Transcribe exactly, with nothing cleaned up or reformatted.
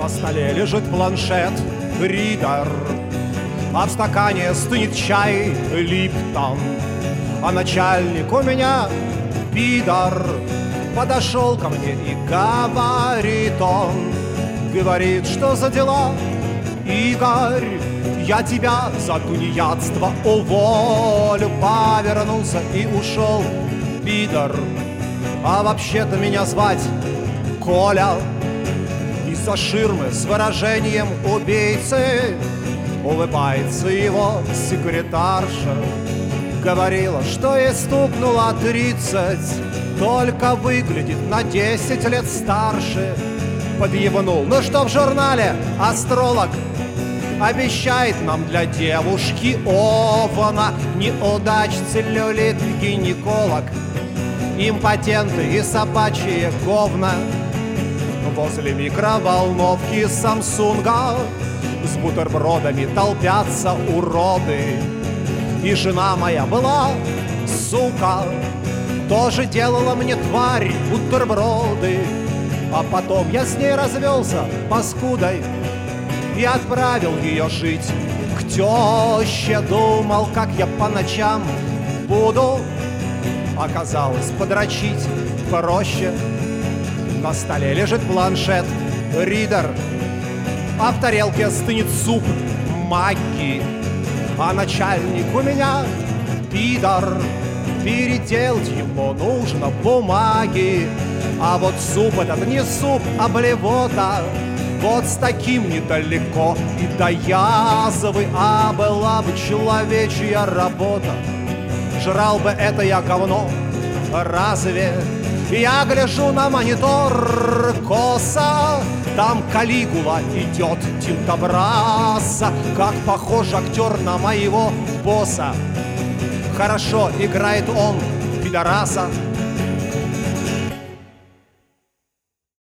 На столе лежит планшет, ридер, а в стакане стынет чай Липтон. А начальник у меня пидор. Подошел ко мне и говорит он, говорит, что за дела, Игорь? Я тебя за тунеядство уволю. Повернулся и ушел пидор. А вообще-то меня звать Коля. Из-за ширмы с выражением убийцы улыбается его секретарша. Говорила, что ей стукнуло тридцать, только выглядит на десять лет старше. Подъебнул, ну что в журнале «Астролог» обещает нам для девушки Овна неудач целлюлит гинеколог, импотенты и собачье говна. Возле микроволновки Самсунга с бутербродами толпятся уроды. И жена моя была, сука, тоже делала мне, тварь, бутерброды. А потом я с ней развелся паскудой и отправил ее жить к теще. Думал, как я по ночам буду, оказалось, подрочить проще. На столе лежит планшет, ридер, а в тарелке стынет суп Магги. А начальник у меня пидор, переделать ему нужно бумаги. А вот суп этот не суп, а блевота, вот с таким недалеко и до язвы. А была бы человечья работа, жрал бы это я говно, разве? Я гляжу на монитор косо, там Калигула идет Тинтобраса. Как похож актер на моего босса. Хорошо играет он пидораса.